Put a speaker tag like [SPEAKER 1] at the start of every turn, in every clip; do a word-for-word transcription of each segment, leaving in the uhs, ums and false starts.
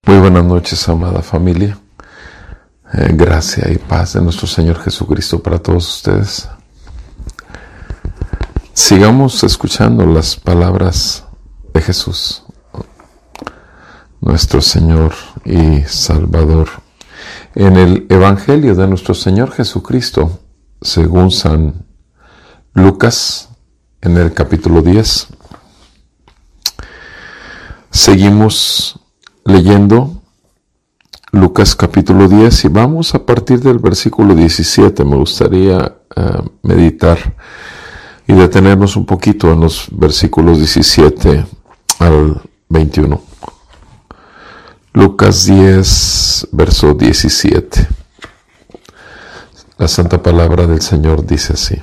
[SPEAKER 1] Muy buenas noches, amada familia. Eh, gracia y paz de nuestro Señor Jesucristo para todos ustedes. Sigamos escuchando las palabras de Jesús, nuestro Señor y Salvador, en el Evangelio de nuestro Señor Jesucristo, según San Lucas, en el capítulo diez. Seguimos leyendo Lucas capítulo diez y vamos a partir del versículo diecisiete. Me gustaría uh, meditar y detenernos un poquito en los versículos diecisiete al veintiuno. Lucas diez, verso diecisiete. La santa palabra del Señor dice así: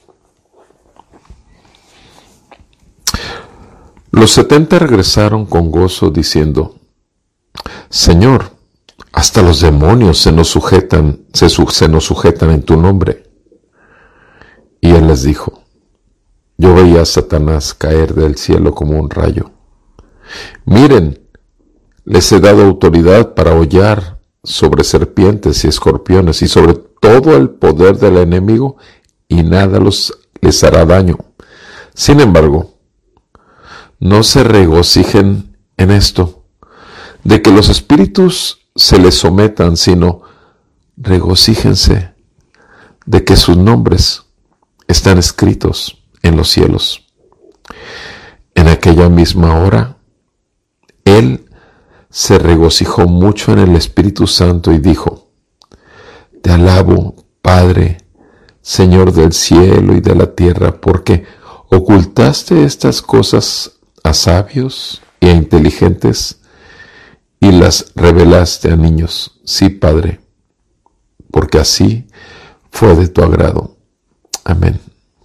[SPEAKER 1] Los setenta regresaron con gozo diciendo: Señor, hasta los demonios se nos sujetan, se, se nos sujetan en tu nombre. Y él les dijo: Yo veía a Satanás caer del cielo como un rayo. Miren, les he dado autoridad para hollar sobre serpientes y escorpiones y sobre todo el poder del enemigo, y nada los, les hará daño. Sin embargo, no se regocijen en esto, de que los espíritus se les sometan, sino regocíjense de que sus nombres están escritos en los cielos. En aquella misma hora, él se regocijó mucho en el Espíritu Santo y dijo: Te alabo, Padre, Señor del cielo y de la tierra, porque ocultaste estas cosas a sabios y a inteligentes y las revelaste a niños. Sí, Padre, porque así fue de tu agrado. Amén.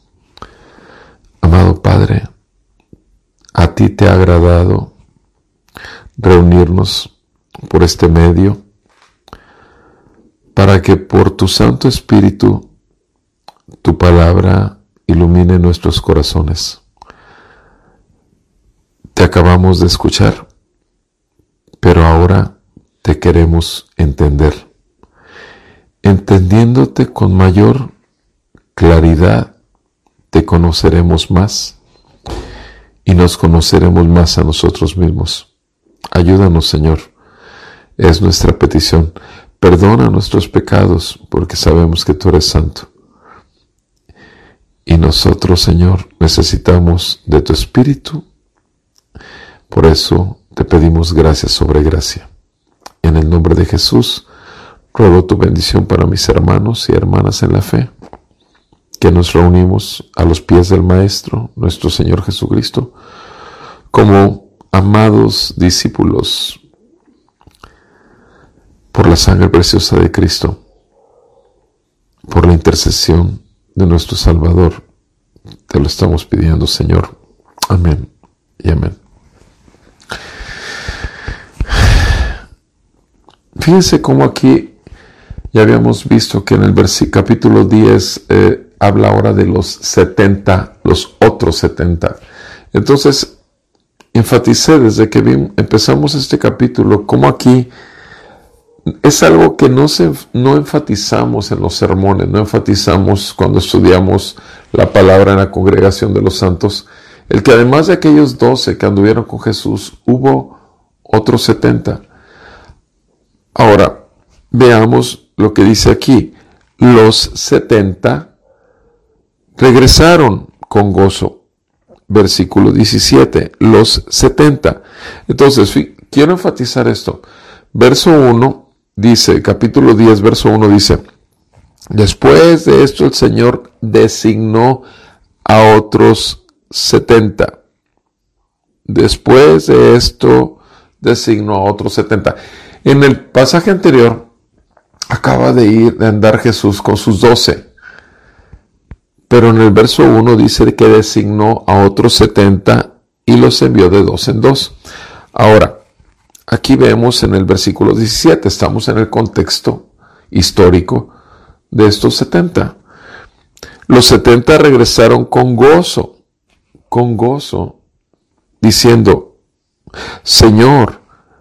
[SPEAKER 1] Amado Padre, a ti te ha agradado reunirnos por este medio para que por tu Santo Espíritu tu palabra ilumine nuestros corazones. Te acabamos de escuchar, pero ahora te queremos entender. Entendiéndote con mayor claridad, te conoceremos más y nos conoceremos más a nosotros mismos. Ayúdanos, Señor. Es nuestra petición. Perdona nuestros pecados, porque sabemos que tú eres santo. Y nosotros, Señor, necesitamos de tu Espíritu. Por eso te pedimos gracia sobre gracia. En el nombre de Jesús, ruego tu bendición para mis hermanos y hermanas en la fe, que nos reunimos a los pies del Maestro, nuestro Señor Jesucristo, como amados discípulos por la sangre preciosa de Cristo, por la intercesión de nuestro Salvador. Te lo estamos pidiendo, Señor. Amén y amén. Fíjense cómo aquí ya habíamos visto que en el versículo capítulo diez eh, habla ahora de los setenta, los otros setenta. Entonces, enfaticé desde que vi, empezamos este capítulo, cómo aquí es algo que no, se, no enfatizamos en los sermones, no enfatizamos cuando estudiamos la palabra en la congregación de los santos, el que además de aquellos doce que anduvieron con Jesús, hubo otros setenta. Ahora, veamos lo que dice aquí. Los setenta regresaron con gozo. Versículo diecisiete. Los setenta. Entonces, quiero enfatizar esto. Verso uno dice, capítulo diez, verso uno dice: Después de esto el Señor designó a otros setenta. Después de esto designó a otros setenta. En el pasaje anterior, acaba de ir, de andar Jesús con sus doce. Pero en el verso uno dice que designó a otros setenta y los envió de dos en dos. Ahora, aquí vemos en el versículo diecisiete, estamos en el contexto histórico de estos setenta. Los setenta regresaron con gozo, con gozo, diciendo: Señor,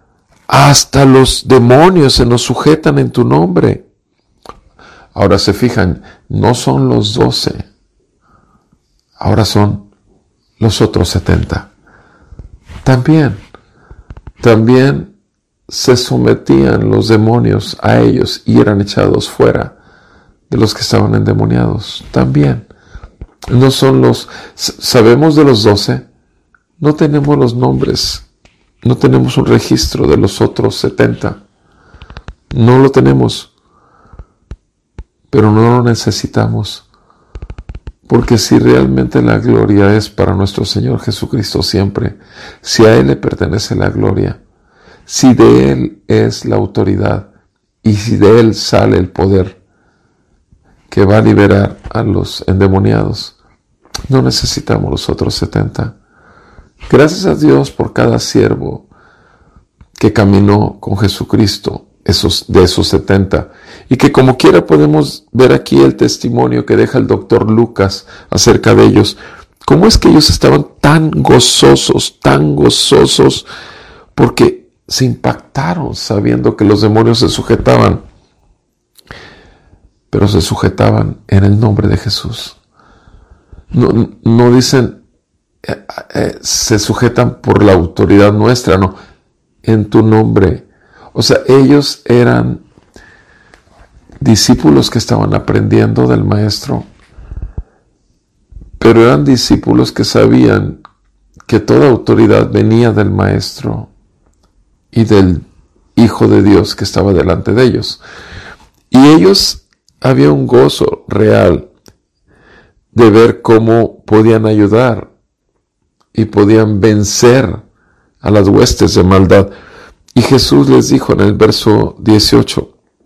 [SPEAKER 1] hasta los demonios se nos sujetan en tu nombre. Ahora se fijan, no son los doce, ahora son los otros setenta. También, también se sometían los demonios a ellos y eran echados fuera de los que estaban endemoniados. También, no son los, sabemos de los doce, no tenemos los nombres, no tenemos un registro de los otros setenta, no lo tenemos, pero no lo necesitamos. Porque si realmente la gloria es para nuestro Señor Jesucristo siempre, si a Él le pertenece la gloria, si de Él es la autoridad y si de Él sale el poder que va a liberar a los endemoniados, no necesitamos los otros setenta. Gracias a Dios por cada siervo que caminó con Jesucristo, esos, de esos setenta, y que como quiera podemos ver aquí el testimonio que deja el doctor Lucas acerca de ellos. ¿Cómo es que ellos estaban tan gozosos, tan gozosos? Porque se impactaron sabiendo que los demonios se sujetaban, pero se sujetaban en el nombre de Jesús. No, no dicen eh, eh, se sujetan por la autoridad nuestra, no, en tu nombre. O sea, ellos eran discípulos que estaban aprendiendo del Maestro, pero eran discípulos que sabían que toda autoridad venía del Maestro y del Hijo de Dios que estaba delante de ellos. Y ellos, había un gozo real de ver cómo podían ayudar y podían vencer a las huestes de maldad. Y Jesús les dijo en el verso dieciocho,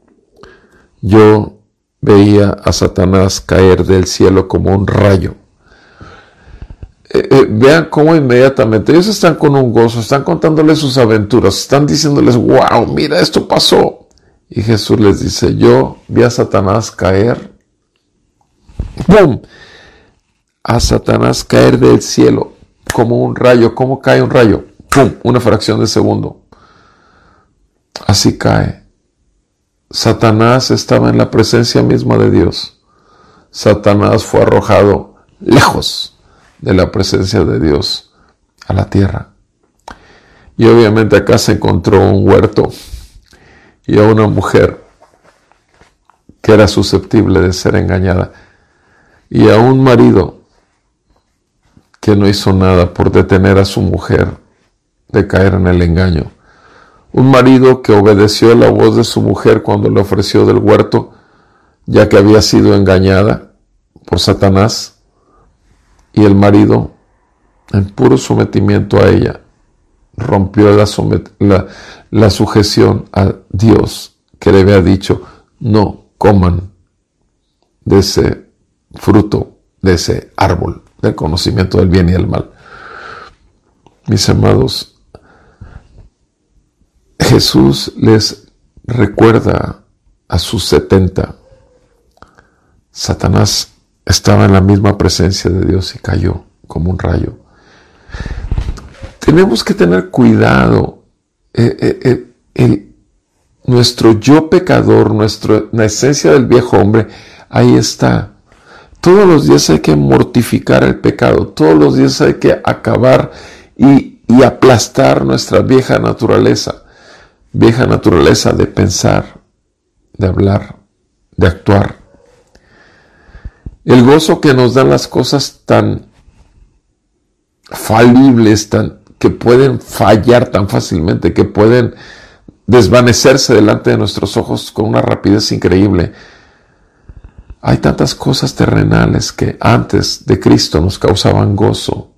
[SPEAKER 1] yo veía a Satanás caer del cielo como un rayo. Eh, eh, vean cómo inmediatamente ellos están con un gozo, están contándoles sus aventuras, están diciéndoles, wow, mira, esto pasó. Y Jesús les dice, yo vi a Satanás caer, ¡pum!, a Satanás caer del cielo como un rayo. ¿Cómo cae un rayo? ¡Pum!, una fracción de segundo. Así cae. Satanás estaba en la presencia misma de Dios. Satanás fue arrojado lejos de la presencia de Dios a la tierra. Y obviamente acá se encontró un huerto y a una mujer que era susceptible de ser engañada, y a un marido que no hizo nada por detener a su mujer de caer en el engaño. Un marido que obedeció la voz de su mujer cuando le ofreció del huerto, ya que había sido engañada por Satanás, y el marido, en puro sometimiento a ella, rompió la, somet- la, la sujeción a Dios, que le había dicho, no coman de ese fruto, de ese árbol, del conocimiento del bien y del mal. Mis amados, Jesús les recuerda a sus setenta. Satanás estaba en la misma presencia de Dios y cayó como un rayo. Tenemos que tener cuidado. Eh, eh, eh, el, nuestro yo pecador, nuestra, la esencia del viejo hombre, ahí está. Todos los días hay que mortificar el pecado. Todos los días hay que acabar y, y aplastar nuestra vieja naturaleza. Vieja naturaleza de pensar, de hablar, de actuar. El gozo que nos dan las cosas tan falibles, tan, que pueden fallar tan fácilmente, que pueden desvanecerse delante de nuestros ojos con una rapidez increíble. Hay tantas cosas terrenales que antes de Cristo nos causaban gozo.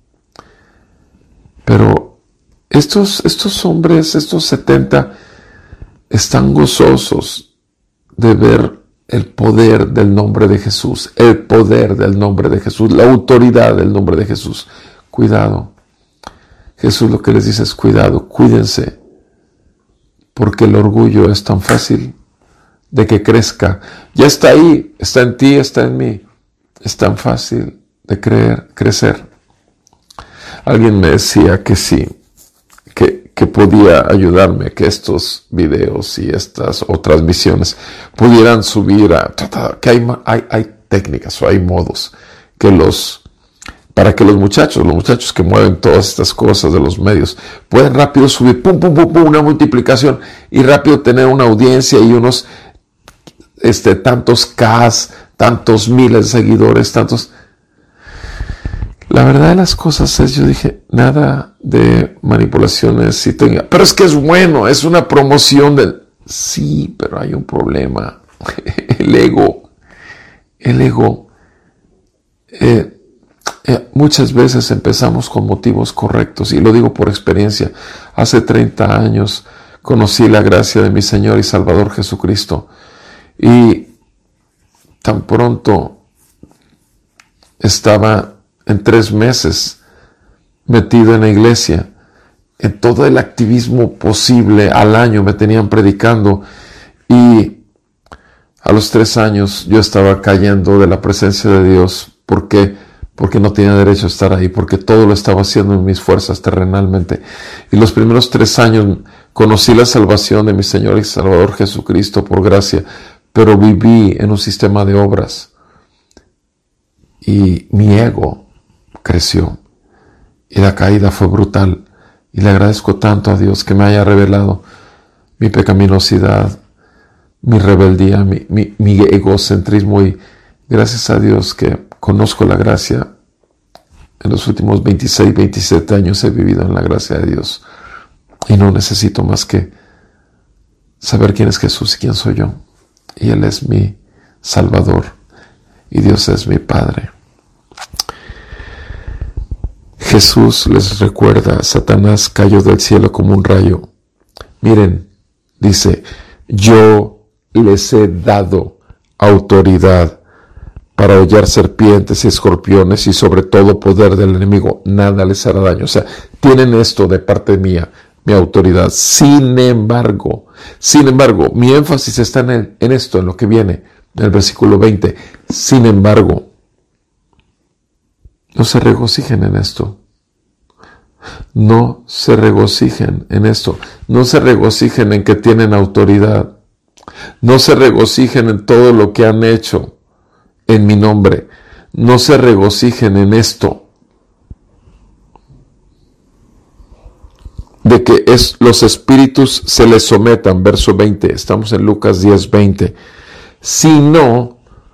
[SPEAKER 1] Pero estos, estos hombres, estos setenta, están gozosos de ver el poder del nombre de Jesús, el poder del nombre de Jesús, la autoridad del nombre de Jesús. Cuidado. Jesús lo que les dice es cuidado, cuídense, porque el orgullo es tan fácil de que crezca. Ya está ahí, está en ti, está en mí. Es tan fácil de creer, crecer. Alguien me decía que sí, que, que podía ayudarme a que estos videos y estas otras misiones pudieran subir a, que hay, hay, hay técnicas o hay modos que los, para que los muchachos, los muchachos que mueven todas estas cosas de los medios, puedan rápido subir, pum, pum, pum, pum, una multiplicación y rápido tener una audiencia y unos, este, tantos Ks, tantos miles de seguidores, tantos. La verdad de las cosas es, yo dije, nada de manipulaciones, si tenga, pero es que es bueno, es una promoción del, sí, pero hay un problema, el ego, el ego, eh, eh, muchas veces empezamos con motivos correctos, y lo digo por experiencia. Hace treinta años conocí la gracia de mi Señor y Salvador Jesucristo, y tan pronto estaba en tres meses metido en la iglesia, en todo el activismo posible. Al año me tenían predicando, y a los tres años yo estaba cayendo de la presencia de Dios. ¿Por qué? Porque no tenía derecho a estar ahí, porque todo lo estaba haciendo en mis fuerzas terrenalmente. Y los primeros tres años conocí la salvación de mi Señor y Salvador Jesucristo por gracia, pero viví en un sistema de obras, y mi ego creció, y la caída fue brutal, y le agradezco tanto a Dios que me haya revelado mi pecaminosidad, mi rebeldía, mi, mi, mi egocentrismo, y gracias a Dios que conozco la gracia. En los últimos veintiséis, veintisiete años he vivido en la gracia de Dios, y no necesito más que saber quién es Jesús y quién soy yo, y Él es mi Salvador, y Dios es mi Padre. Jesús les recuerda, Satanás cayó del cielo como un rayo. Miren, dice, yo les he dado autoridad para hollar serpientes y escorpiones y sobre todo poder del enemigo. Nada les hará daño. O sea, tienen esto de parte mía, mi autoridad. Sin embargo, sin embargo, mi énfasis está en, el, en esto, en lo que viene, en el versículo veinte. Sin embargo, no se regocijen en esto. No se regocijen en esto. No se regocijen en que tienen autoridad. No se regocijen en todo lo que han hecho en mi nombre. No se regocijen en esto. De que es, los espíritus se les sometan. Verso veinte. Estamos en Lucas diez, veinte. Sino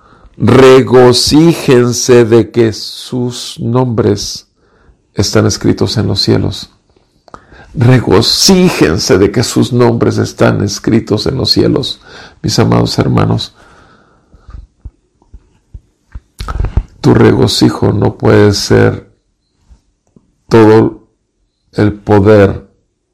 [SPEAKER 1] regocíjense de que sus nombres están escritos en los cielos. Regocíjense de que sus nombres están escritos en los cielos. Mis amados hermanos, tu regocijo no puede ser todo el poder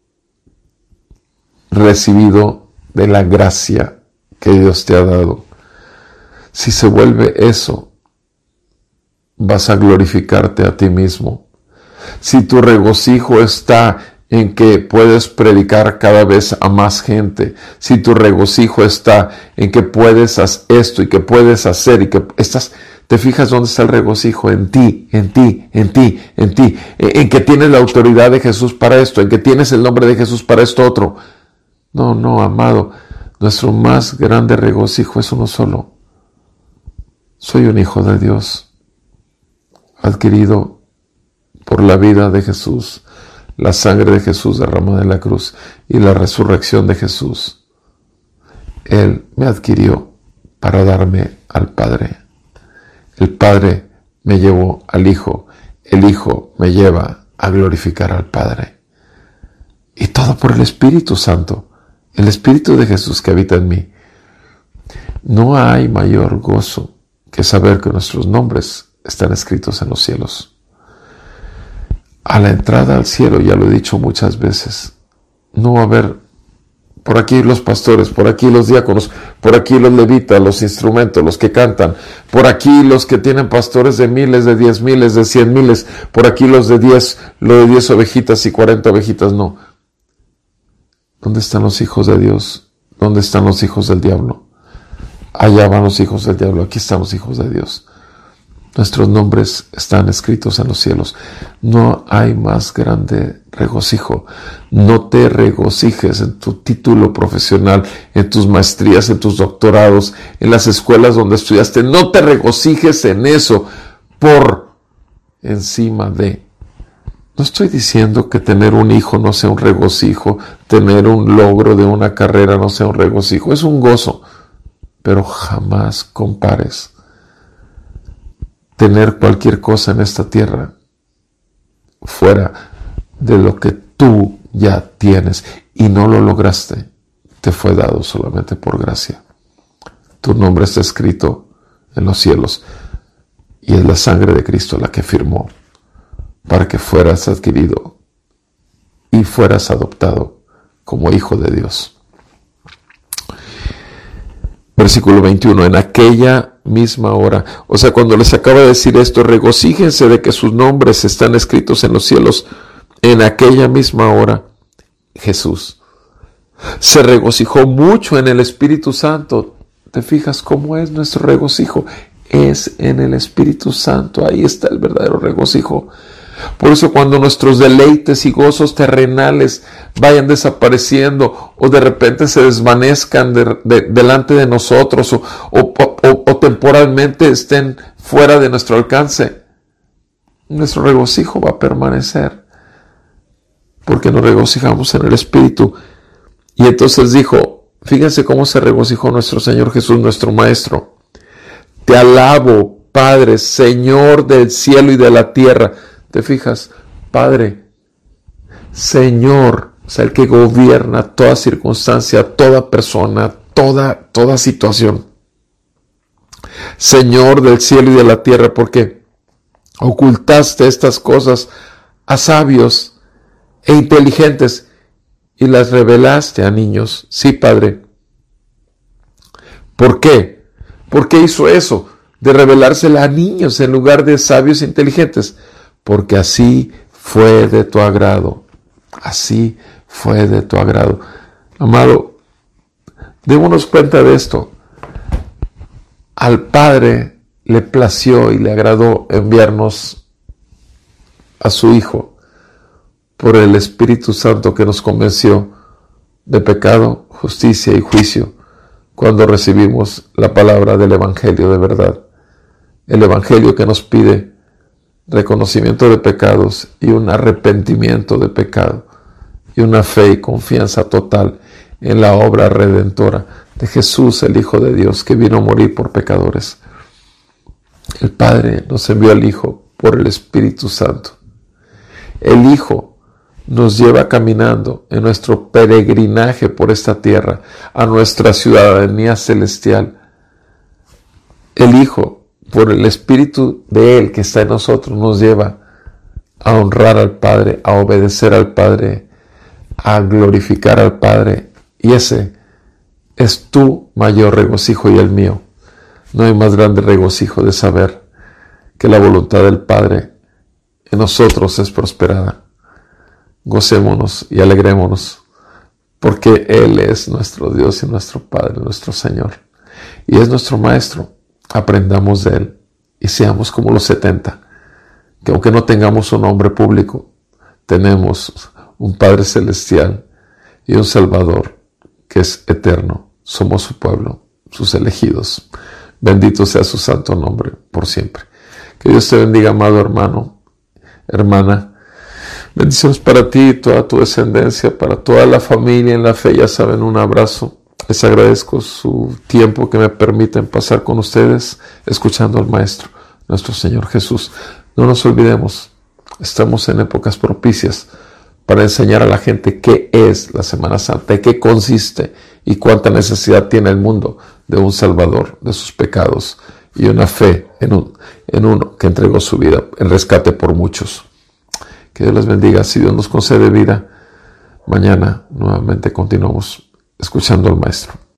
[SPEAKER 1] recibido de la gracia que Dios te ha dado. Si se vuelve eso, vas a glorificarte a ti mismo. Si tu regocijo está en que puedes predicar cada vez a más gente, si tu regocijo está en que puedes hacer esto y que puedes hacer y que estás, te fijas dónde está el regocijo, en ti, en ti, en ti, en ti, en que tienes la autoridad de Jesús para esto, en que tienes el nombre de Jesús para esto otro. No, no, amado, nuestro más grande regocijo es uno solo. Soy un hijo de Dios, adquirido por la vida de Jesús, la sangre de Jesús derramada en la cruz y la resurrección de Jesús. Él me adquirió para darme al Padre. El Padre me llevó al Hijo. El Hijo me lleva a glorificar al Padre. Y todo por el Espíritu Santo, el Espíritu de Jesús que habita en mí. No hay mayor gozo que saber que nuestros nombres están escritos en los cielos. A la entrada al cielo, ya lo he dicho muchas veces, no va a haber por aquí los pastores, por aquí los diáconos, por aquí los levitas, los instrumentos, los que cantan, por aquí los que tienen pastores de miles, de diez miles, de cien miles, por aquí los de diez, lo de diez ovejitas y cuarenta ovejitas, no. ¿Dónde están los hijos de Dios? ¿Dónde están los hijos del diablo? Allá van los hijos del diablo, aquí están los hijos de Dios. Nuestros nombres están escritos en los cielos. No hay más grande regocijo. No te regocijes en tu título profesional, en tus maestrías, en tus doctorados, en las escuelas donde estudiaste. No te regocijes en eso por encima de. No estoy diciendo que tener un hijo no sea un regocijo, tener un logro de una carrera no sea un regocijo. Es un gozo, pero jamás compares tener cualquier cosa en esta tierra fuera de lo que tú ya tienes y no lo lograste. Te fue dado solamente por gracia. Tu nombre está escrito en los cielos y es la sangre de Cristo la que firmó para que fueras adquirido y fueras adoptado como hijo de Dios. Versículo veintiuno, en aquella misma hora, o sea, cuando les acaba de decir esto, regocíjense de que sus nombres están escritos en los cielos. En aquella misma hora, Jesús se regocijó mucho en el Espíritu Santo. ¿Te fijas cómo es nuestro regocijo? Es en el Espíritu Santo. Ahí está el verdadero regocijo. Por eso cuando nuestros deleites y gozos terrenales vayan desapareciendo o de repente se desvanezcan de, de, delante de nosotros o, o, o, o temporalmente estén fuera de nuestro alcance, nuestro regocijo va a permanecer porque nos regocijamos en el Espíritu. Y entonces dijo, fíjense cómo se regocijó nuestro Señor Jesús, nuestro Maestro. Te alabo, Padre, Señor del cielo y de la tierra. ¿Te fijas? Padre, Señor, o sea, el que gobierna toda circunstancia, toda persona, toda, toda situación. Señor del cielo y de la tierra, porque ocultaste estas cosas a sabios e inteligentes y las revelaste a niños. Sí, Padre. ¿Por qué? ¿Por qué hizo eso? De revelársela a niños en lugar de sabios e inteligentes. Porque así fue de tu agrado. Así fue de tu agrado. Amado, démonos cuenta de esto. Al Padre le plació y le agradó enviarnos a su Hijo por el Espíritu Santo que nos convenció de pecado, justicia y juicio cuando recibimos la palabra del Evangelio de verdad. El Evangelio que nos pide reconocimiento de pecados y un arrepentimiento de pecado y una fe y confianza total en la obra redentora de Jesús, el Hijo de Dios, que vino a morir por pecadores. El Padre nos envió al Hijo por el Espíritu Santo. El Hijo nos lleva caminando en nuestro peregrinaje por esta tierra a nuestra ciudadanía celestial. El Hijo, por el Espíritu de Él que está en nosotros, nos lleva a honrar al Padre, a obedecer al Padre, a glorificar al Padre. Y ese es tu mayor regocijo y el mío. No hay más grande regocijo de saber que la voluntad del Padre en nosotros es prosperada. Gocémonos y alegrémonos, porque Él es nuestro Dios y nuestro Padre, nuestro Señor. Y es nuestro Maestro. Aprendamos de Él y seamos como los setenta, que aunque no tengamos un nombre público, tenemos un Padre Celestial y un Salvador que es eterno. Somos su pueblo, sus elegidos. Bendito sea su santo nombre por siempre. Que Dios te bendiga, amado hermano, hermana. Bendiciones para ti y toda tu descendencia, para toda la familia en la fe. Ya saben, un abrazo. Les agradezco su tiempo que me permiten pasar con ustedes, escuchando al Maestro, nuestro Señor Jesús. No nos olvidemos, estamos en épocas propicias para enseñar a la gente qué es la Semana Santa, en qué consiste y cuánta necesidad tiene el mundo de un Salvador de sus pecados y una fe en, un, en uno que entregó su vida en rescate por muchos. Que Dios les bendiga. Si Dios nos concede vida, mañana nuevamente continuamos escuchando al Maestro.